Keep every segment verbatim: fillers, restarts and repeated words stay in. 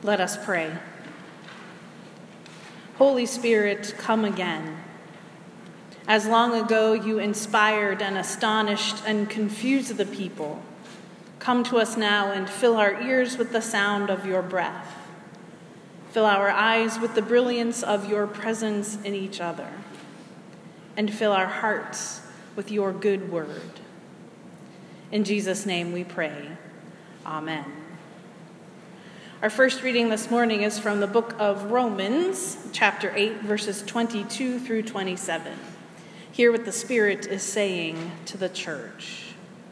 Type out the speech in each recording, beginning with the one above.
Let us pray. Holy Spirit, come again. As long ago you inspired and astonished and confused the people, come to us now and fill our ears with the sound of your breath. Fill our eyes with the brilliance of your presence in each other, and fill our hearts with your good word. In Jesus' name we pray. Amen. Our first reading this morning is from the book of Romans, chapter eight, verses twenty-two through twenty-seven. Hear what the Spirit is saying to the church.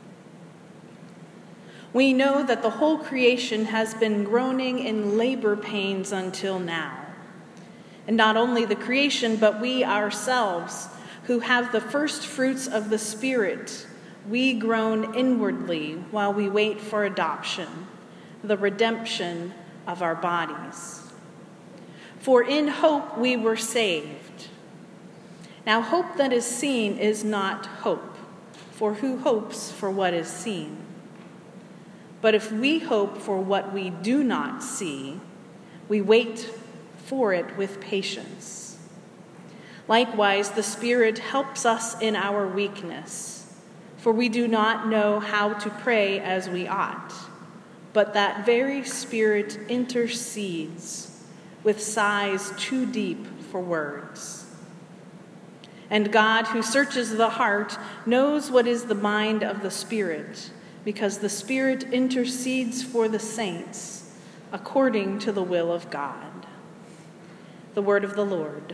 We know that the whole creation has been groaning in labor pains until now. And not only the creation, but we ourselves, who have the first fruits of the Spirit, we groan inwardly while we wait for adoption, the redemption of our bodies. For in hope we were saved. Now hope that is seen is not hope, for who hopes for what is seen? But if we hope for what we do not see, we wait for it with patience. Likewise, the Spirit helps us in our weakness, for we do not know how to pray as we ought. But that very Spirit intercedes with sighs too deep for words. And God, who searches the heart, knows what is the mind of the Spirit, because the Spirit intercedes for the saints according to the will of God. The word of the Lord.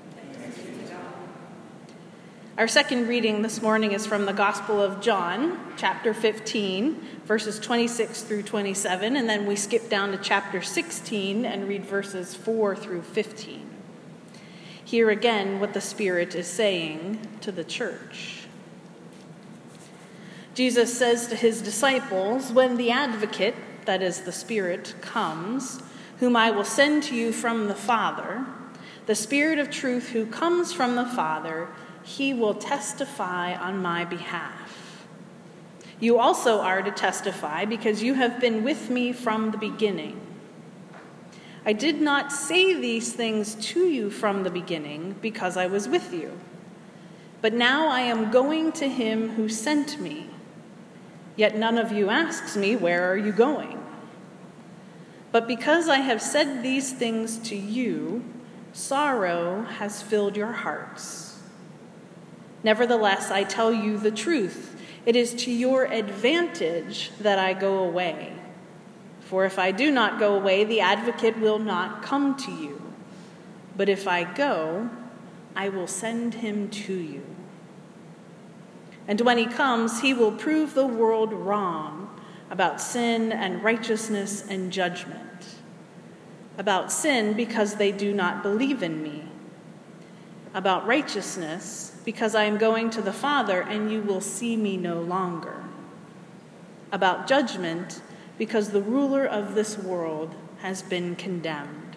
Our second reading this morning is from the Gospel of John, chapter fifteen, verses twenty-six through twenty-seven, and then we skip down to chapter sixteen and read verses four through fifteen. Hear again what the Spirit is saying to the church. Jesus says to his disciples, "When the Advocate, that is the Spirit, comes, whom I will send to you from the Father, the Spirit of truth who comes from the Father, he will testify on my behalf. You also are to testify because you have been with me from the beginning. I did not say these things to you from the beginning because I was with you. But now I am going to him who sent me. Yet none of you asks me, 'Where are you going?' But because I have said these things to you, sorrow has filled your hearts. Nevertheless, I tell you the truth. It is to your advantage that I go away. For if I do not go away, the Advocate will not come to you. But if I go, I will send him to you. And when he comes, he will prove the world wrong about sin and righteousness and judgment. About sin, because they do not believe in me. About righteousness, because I am going to the Father and you will see me no longer. About judgment, because the ruler of this world has been condemned.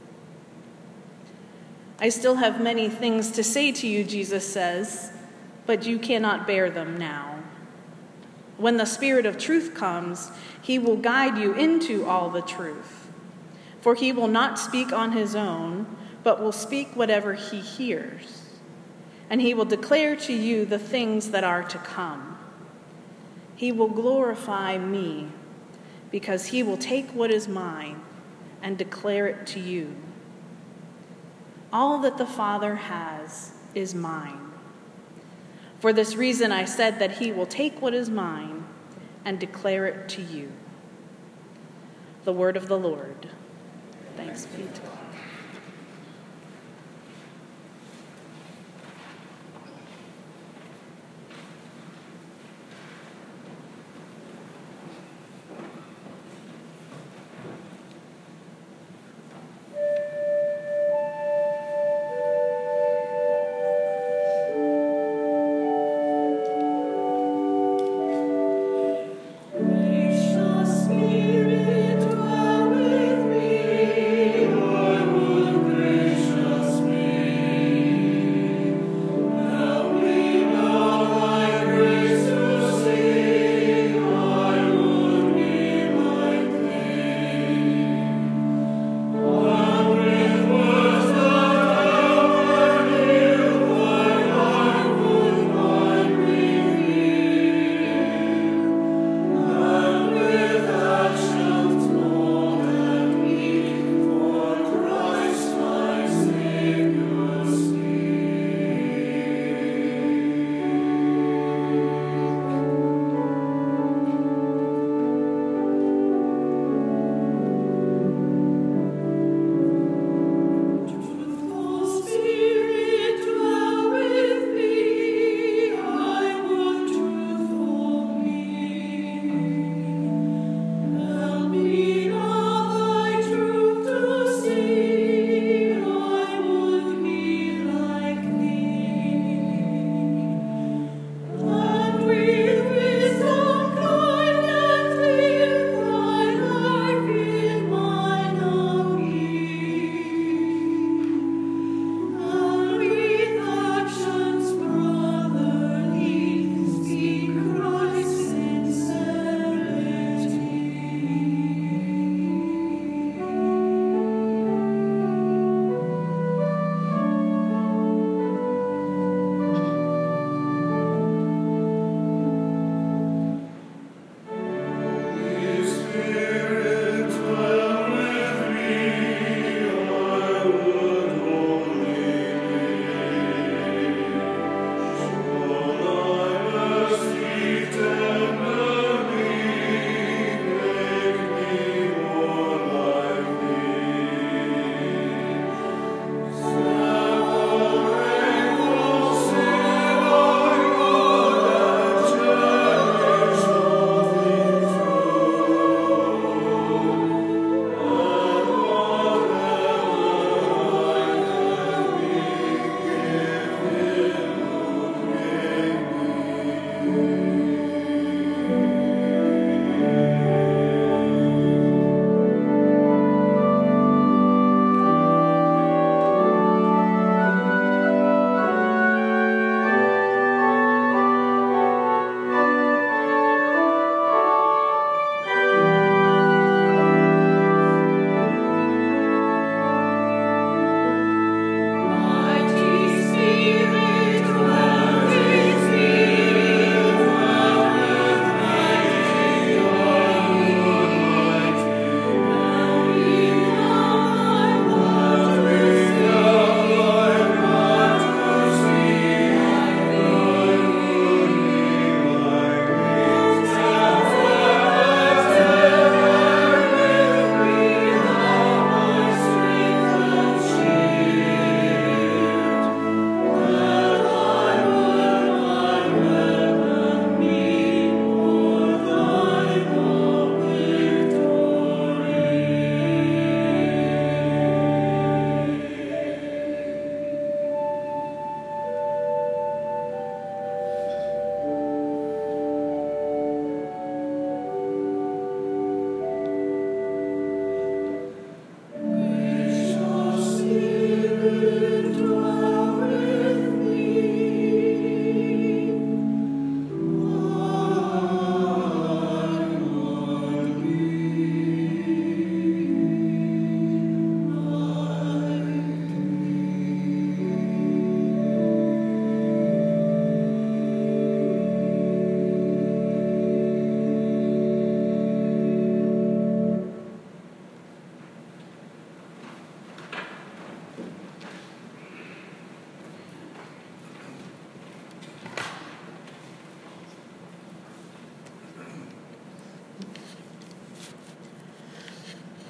I still have many things to say to you," Jesus says, "but you cannot bear them now. When the Spirit of truth comes, he will guide you into all the truth. For he will not speak on his own, but will speak whatever he hears. And he will declare to you the things that are to come. He will glorify me, because he will take what is mine and declare it to you. All that the Father has is mine. For this reason I said that he will take what is mine and declare it to you." The word of the Lord. Thanks be to God. Gracious Spirit, dwell with me.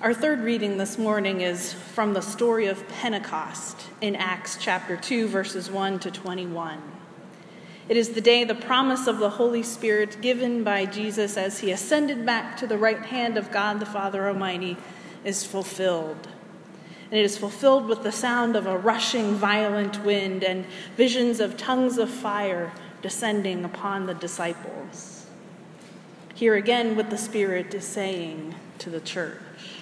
Our third reading this morning is from the story of Pentecost in Acts chapter two, verses one to twenty-one. It is the day the promise of the Holy Spirit given by Jesus as he ascended back to the right hand of God the Father Almighty is fulfilled. And it is fulfilled with the sound of a rushing violent wind and visions of tongues of fire descending upon the disciples. Here again what the Spirit is saying to the church.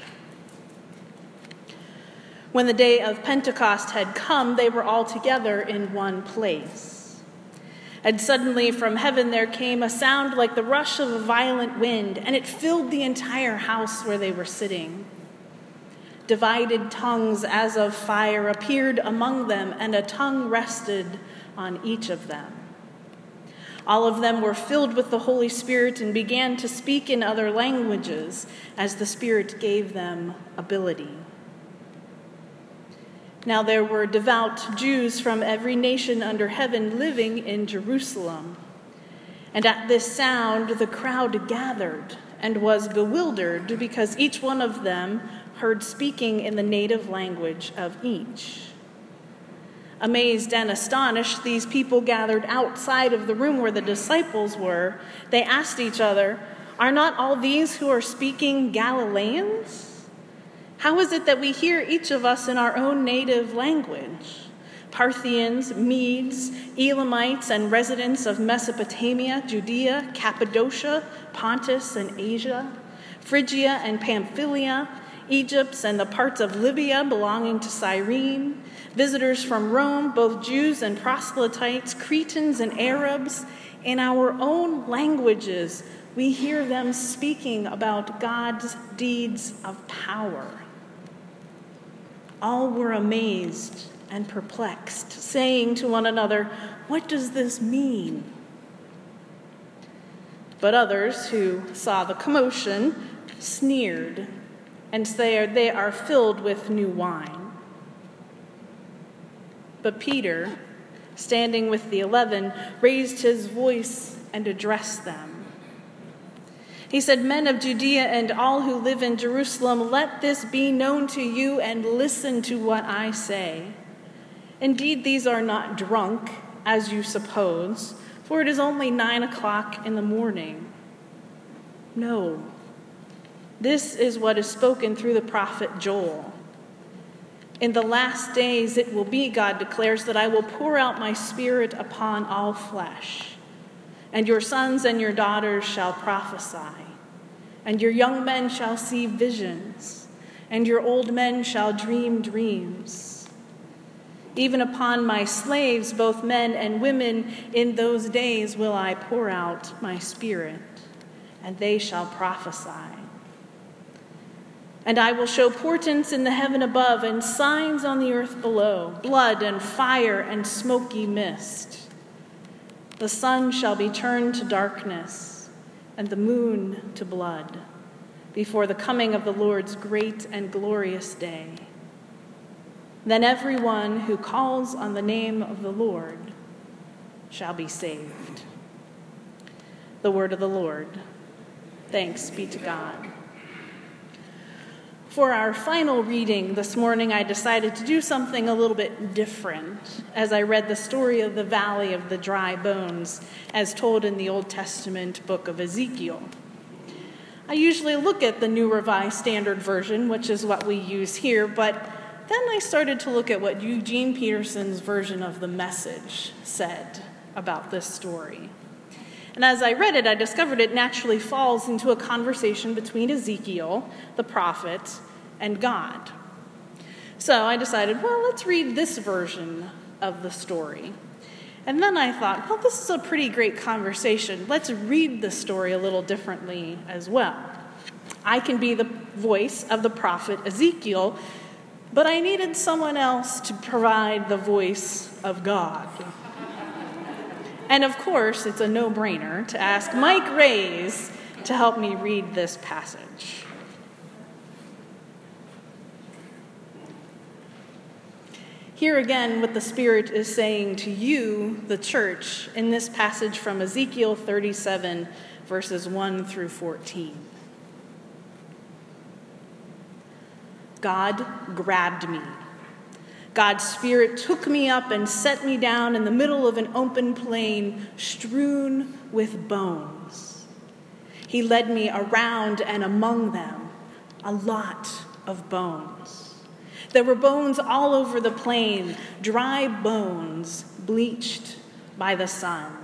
When the day of Pentecost had come, they were all together in one place. And suddenly from heaven there came a sound like the rush of a violent wind, and it filled the entire house where they were sitting. Divided tongues as of fire appeared among them, and a tongue rested on each of them. All of them were filled with the Holy Spirit and began to speak in other languages as the Spirit gave them ability. Now there were devout Jews from every nation under heaven living in Jerusalem. And at this sound the crowd gathered and was bewildered because each one of them heard speaking in the native language of each. Amazed and astonished, these people gathered outside of the room where the disciples were. They asked each other, "Are not all these who are speaking Galileans? How is it that we hear each of us in our own native language? Parthians, Medes, Elamites, and residents of Mesopotamia, Judea, Cappadocia, Pontus, and Asia, Phrygia and Pamphylia, Egypt, and the parts of Libya belonging to Cyrene, visitors from Rome, both Jews and proselytes, Cretans and Arabs, in our own languages, we hear them speaking about God's deeds of power." All were amazed and perplexed, saying to one another, "What does this mean?" But others who saw the commotion sneered and said, "They are filled with new wine." But Peter, standing with the eleven, raised his voice and addressed them. He said, "Men of Judea and all who live in Jerusalem, let this be known to you and listen to what I say. Indeed, these are not drunk, as you suppose, for it is only nine o'clock in the morning. No, this is what is spoken through the prophet Joel. In the last days it will be, God declares, that I will pour out my Spirit upon all flesh. And your sons and your daughters shall prophesy, and your young men shall see visions, and your old men shall dream dreams. Even upon my slaves, both men and women, in those days will I pour out my Spirit, and they shall prophesy. And I will show portents in the heaven above and signs on the earth below, blood and fire and smoky mist. The sun shall be turned to darkness, and the moon to blood, before the coming of the Lord's great and glorious day. Then everyone who calls on the name of the Lord shall be saved." The word of the Lord. Thanks be to God. For our final reading this morning, I decided to do something a little bit different as I read the story of the Valley of the Dry Bones as told in the Old Testament book of Ezekiel. I usually look at the New Revised Standard Version, which is what we use here, but then I started to look at what Eugene Peterson's version of the Message said about this story. And as I read it, I discovered it naturally falls into a conversation between Ezekiel, the prophet, and God. So I decided, well, let's read this version of the story. And then I thought, well, this is a pretty great conversation. Let's read the story a little differently as well. I can be the voice of the prophet Ezekiel, but I needed someone else to provide the voice of God. And of course, it's a no-brainer to ask Mike Rays to help me read this passage. Hear again what the Spirit is saying to you, the church, in this passage from Ezekiel thirty-seven, verses one through fourteen. God grabbed me. God's Spirit took me up and set me down in the middle of an open plain strewn with bones. He led me around and among them, a lot of bones. There were bones all over the plain, dry bones bleached by the sun.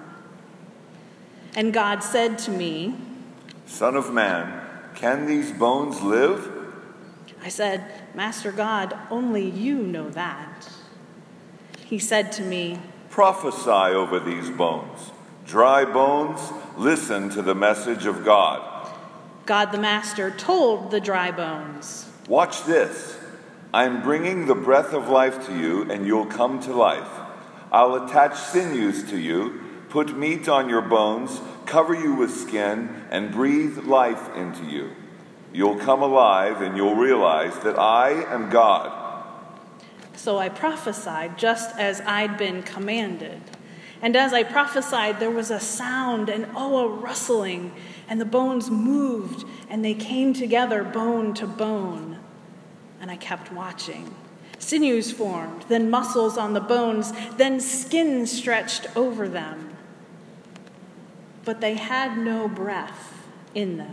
And God said to me, Son of man, can these bones live? I said, Master God, only you know that. He said to me, Prophesy over these bones. Dry bones, listen to the message of God. God the Master told the dry bones, Watch this. I'm bringing the breath of life to you, and you'll come to life. I'll attach sinews to you, put meat on your bones, cover you with skin, and breathe life into you. You'll come alive, and you'll realize that I am God. So I prophesied just as I'd been commanded. And as I prophesied, there was a sound and oh, a rustling, and the bones moved, and they came together bone to bone. And I kept watching. Sinews formed, then muscles on the bones, then skin stretched over them. But they had no breath in them.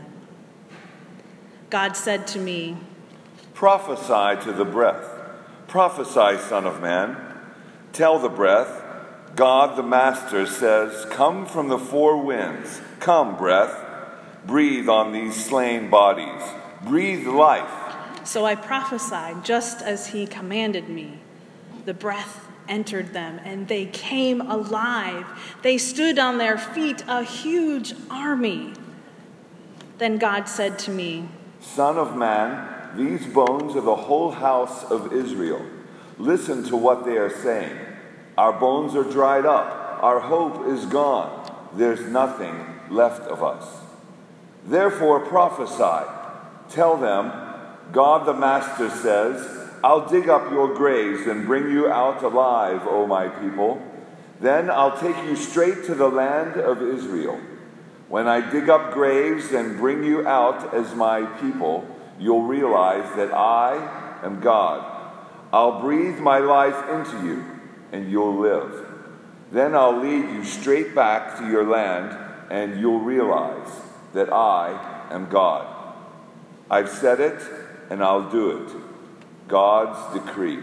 God said to me, Prophesy to the breath. Prophesy, Son of man. Tell the breath, God the Master says, Come from the four winds. Come, breath. Breathe on these slain bodies. Breathe life. So I prophesied just as he commanded me. The breath entered them, and they came alive. They stood on their feet, a huge army. Then God said to me, Son of man, these bones are the whole house of Israel. Listen to what they are saying. Our bones are dried up. Our hope is gone. There's nothing left of us. Therefore prophesy. Tell them, God the Master says, I'll dig up your graves and bring you out alive, O my people. Then I'll take you straight to the land of Israel. When I dig up graves and bring you out as my people, you'll realize that I am God. I'll breathe my life into you, and you'll live. Then I'll lead you straight back to your land, and you'll realize that I am God. I've said it, and I'll do it. God's decree.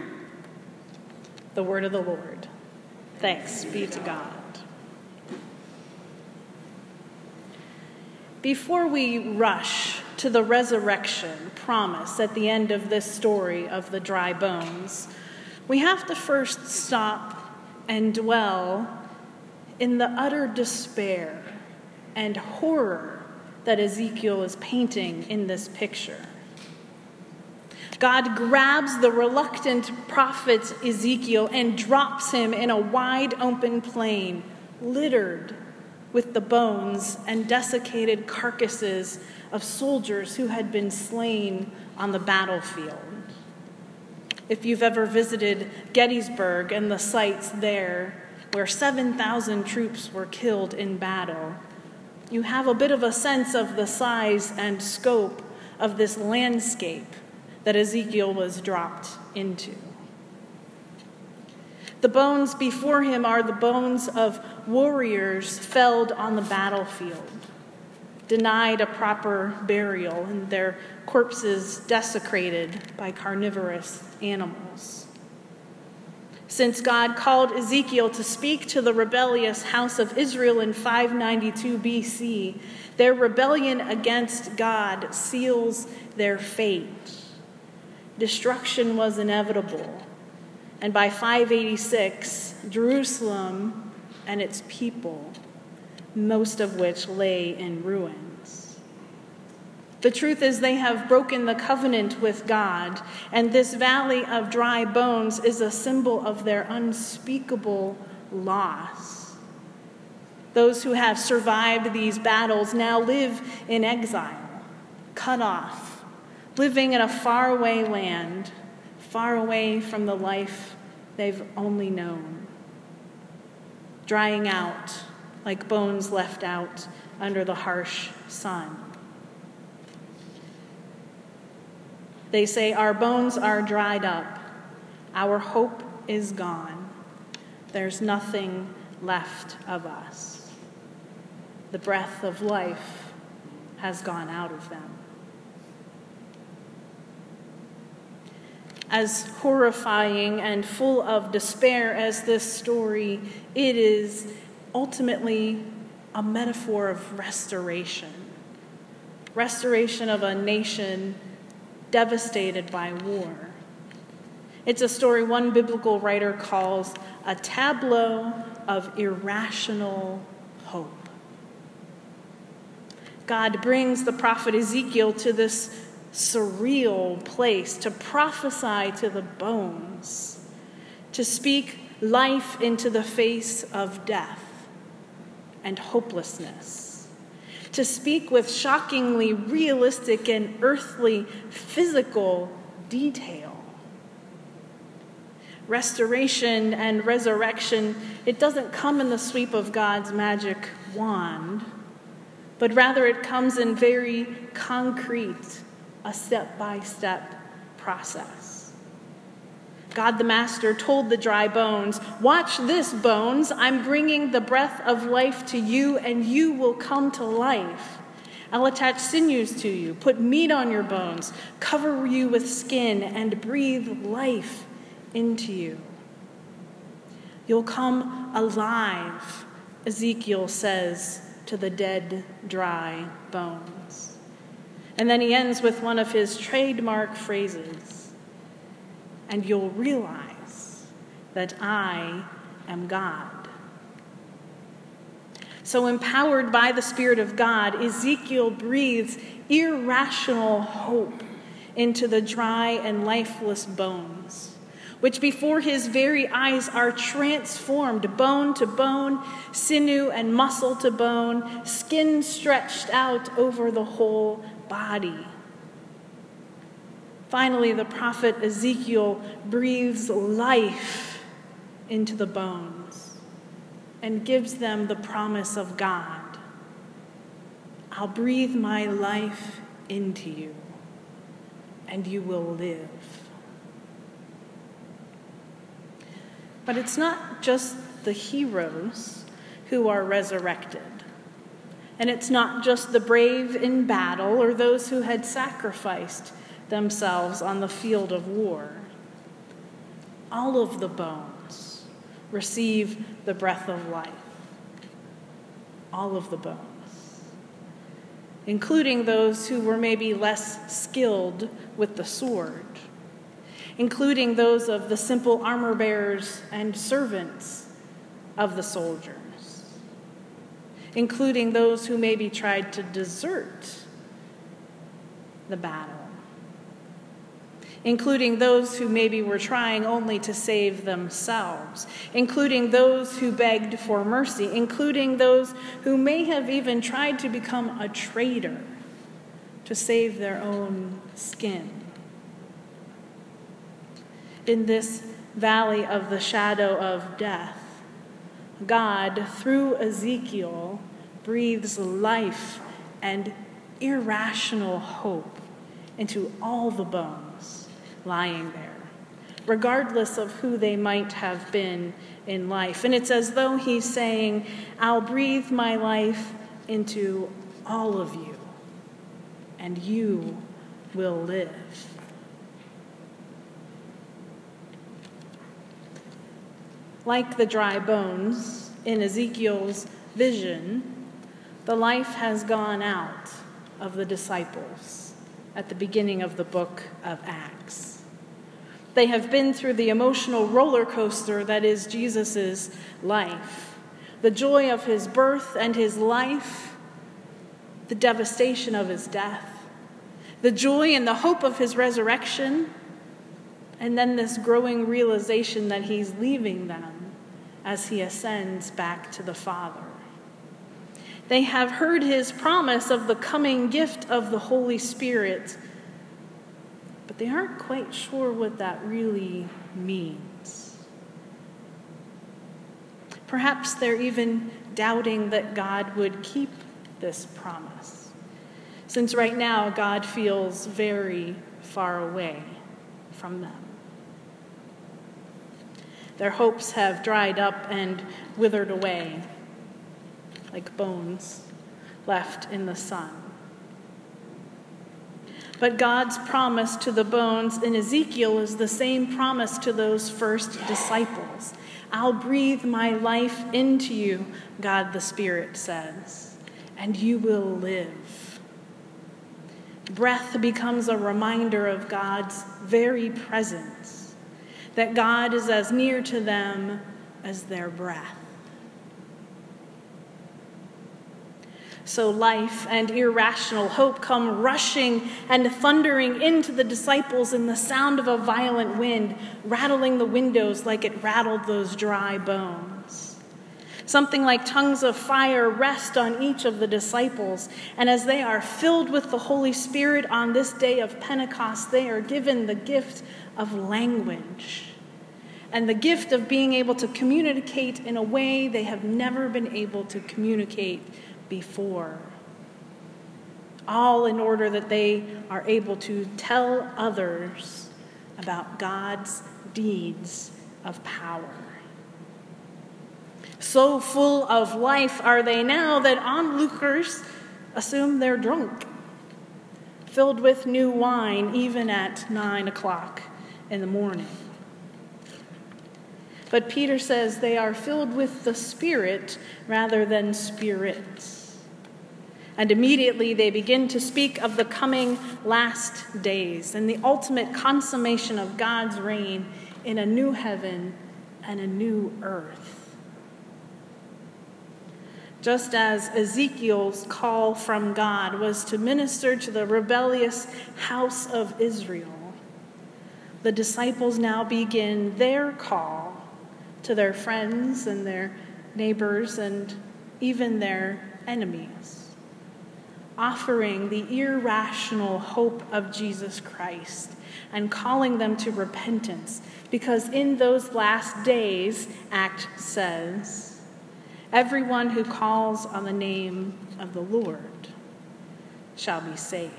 The word of the Lord. Thanks be to God. Before we rush to the resurrection promise at the end of this story of the dry bones, we have to first stop and dwell in the utter despair and horror that Ezekiel is painting in this picture. God grabs the reluctant prophet Ezekiel and drops him in a wide open plain, littered with the bones and desiccated carcasses of soldiers who had been slain on the battlefield. If you've ever visited Gettysburg and the sites there, where seven thousand troops were killed in battle, you have a bit of a sense of the size and scope of this landscape that Ezekiel was dropped into. The bones before him are the bones of warriors felled on the battlefield, denied a proper burial, and their corpses desecrated by carnivorous animals. Since God called Ezekiel to speak to the rebellious house of Israel in five ninety-two B C, their rebellion against God seals their fate. Destruction was inevitable. And by five eighty-six, Jerusalem and its people, most of which lay in ruins. The truth is they have broken the covenant with God, and this valley of dry bones is a symbol of their unspeakable loss. Those who have survived these battles now live in exile, cut off, living in a faraway land, far away from the life they've only known, drying out like bones left out under the harsh sun. They say, our bones are dried up. Our hope is gone. There's nothing left of us. The breath of life has gone out of them. As horrifying and full of despair as this story, it is ultimately a metaphor of restoration. Restoration of a nation devastated by war. It's a story one biblical writer calls a tableau of irrational hope. God brings the prophet Ezekiel to this surreal place to prophesy to the bones, to speak life into the face of death and hopelessness, to speak with shockingly realistic and earthly physical detail. Restoration and resurrection, it doesn't come in the sweep of God's magic wand, but rather it comes in very concrete, a step-by-step process. God the Master told the dry bones, "Watch this, bones. I'm bringing the breath of life to you, and you will come to life. I'll attach sinews to you, put meat on your bones, cover you with skin, and breathe life into you. You'll come alive," Ezekiel says to the dead, dry bones. And then he ends with one of his trademark phrases, "And you'll realize that I am God." So empowered by the Spirit of God, Ezekiel breathes irrational hope into the dry and lifeless bones, which before his very eyes are transformed, bone to bone, sinew and muscle to bone, skin stretched out over the whole body. Finally, the prophet Ezekiel breathes life into the bones and gives them the promise of God. "I'll breathe my life into you, and you will live." But it's not just the heroes who are resurrected. And it's not just the brave in battle or those who had sacrificed themselves on the field of war. All of the bones receive the breath of life. All of the bones, including those who were maybe less skilled with the sword, including those of the simple armor bearers and servants of the soldiers, including those who maybe tried to desert the battle, including those who maybe were trying only to save themselves, including those who begged for mercy, including those who may have even tried to become a traitor to save their own skin. In this valley of the shadow of death, God, through Ezekiel, breathes life and irrational hope into all the bones lying there, regardless of who they might have been in life. And it's as though he's saying, "I'll breathe my life into all of you, and you will live." Like the dry bones in Ezekiel's vision, the life has gone out of the disciples at the beginning of the book of Acts. They have been through the emotional roller coaster that is Jesus' life, the joy of his birth and his life, the devastation of his death, the joy and the hope of his resurrection, and then this growing realization that he's leaving them as he ascends back to the Father. They have heard his promise of the coming gift of the Holy Spirit, but they aren't quite sure what that really means. Perhaps they're even doubting that God would keep this promise, since right now God feels very far away from them. Their hopes have dried up and withered away like bones left in the sun. But God's promise to the bones in Ezekiel is the same promise to those first disciples. I'll breathe my life into you, God the Spirit says, and you will live. Breath becomes a reminder of God's very presence, that God is as near to them as their breath. So life and irrational hope come rushing and thundering into the disciples in the sound of a violent wind, rattling the windows like it rattled those dry bones. Something like tongues of fire rest on each of the disciples, and as they are filled with the Holy Spirit on this day of Pentecost, they are given the gift of language and the gift of being able to communicate in a way they have never been able to communicate before, all in order that they are able to tell others about God's deeds of power. So full of life are they now that onlookers assume they're drunk, filled with new wine even at nine o'clock in the morning. But Peter says they are filled with the Spirit rather than spirits. And immediately they begin to speak of the coming last days and the ultimate consummation of God's reign in a new heaven and a new earth. Just as Ezekiel's call from God was to minister to the rebellious house of Israel, the disciples now begin their call to their friends and their neighbors and even their enemies, offering the irrational hope of Jesus Christ and calling them to repentance, because in those last days, Acts says, everyone who calls on the name of the Lord shall be saved.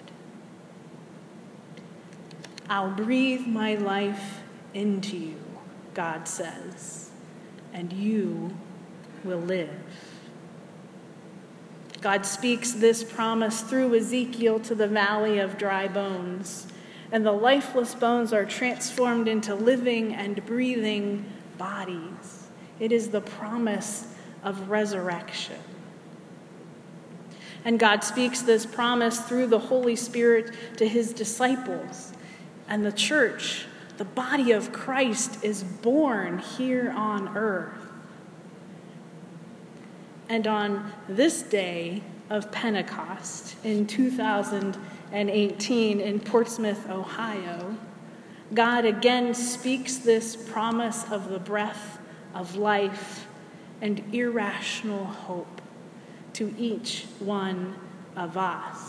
I'll breathe my life into you, God says, and you will live. God speaks this promise through Ezekiel to the valley of dry bones, and the lifeless bones are transformed into living and breathing bodies. It is the promise of resurrection. And God speaks this promise through the Holy Spirit to his disciples, and the church, the body of Christ, is born here on earth. And on this day of Pentecost in two thousand eighteen in Portsmouth, Ohio, God again speaks this promise of the breath of life and irrational hope to each one of us.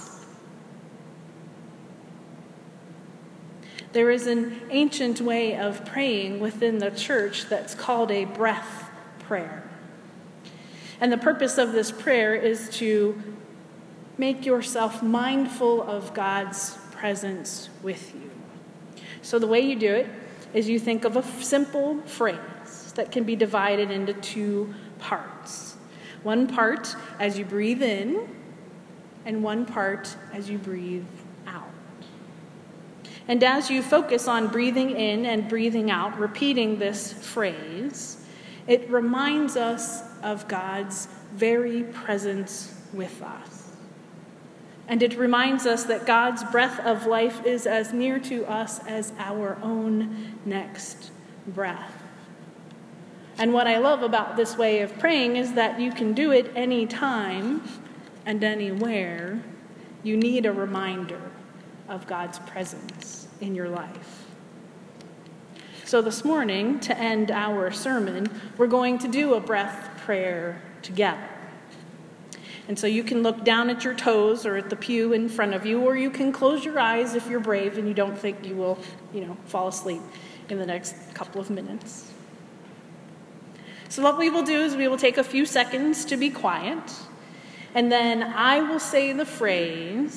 There is an ancient way of praying within the church that's called a breath prayer. And the purpose of this prayer is to make yourself mindful of God's presence with you. So the way you do it is you think of a simple phrase that can be divided into two parts. One part as you breathe in, and one part as you breathe out. And as you focus on breathing in and breathing out, repeating this phrase, it reminds us of God's very presence with us. And it reminds us that God's breath of life is as near to us as our own next breath. And what I love about this way of praying is that you can do it anytime and anywhere you need a reminder of God's presence in your life. So this morning, to end our sermon, we're going to do a breath prayer together. And so you can look down at your toes or at the pew in front of you, or you can close your eyes if you're brave and you don't think you will, you know, fall asleep in the next couple of minutes. So what we will do is we will take a few seconds to be quiet, and then I will say the phrase,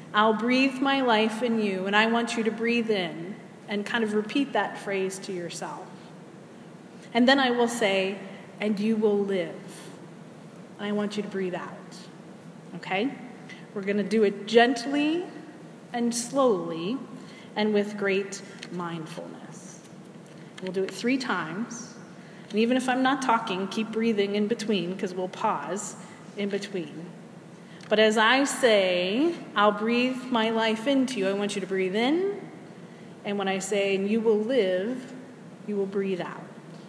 I'll breathe my life in you, and I want you to breathe in and kind of repeat that phrase to yourself. And then I will say, and you will live. And I want you to breathe out. Okay? We're going to do it gently and slowly and with great mindfulness. We'll do it three times. And even if I'm not talking, keep breathing in between, because we'll pause in between. But as I say, I'll breathe my life into you, I want you to breathe in. And when I say, and you will live, you will breathe out.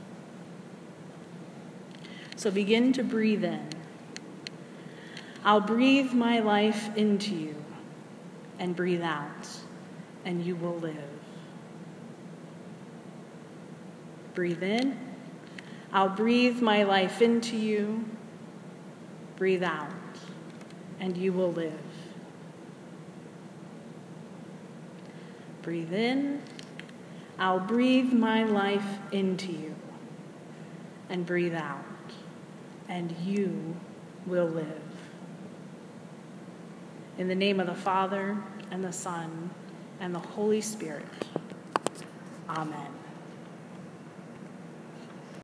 So begin to breathe in. I'll breathe my life into you, and breathe out, and you will live. Breathe in. I'll breathe my life into you. Breathe out, and you will live. Breathe in. I'll breathe my life into you. And breathe out, and you will live. In the name of the Father, and the Son, and the Holy Spirit. Amen.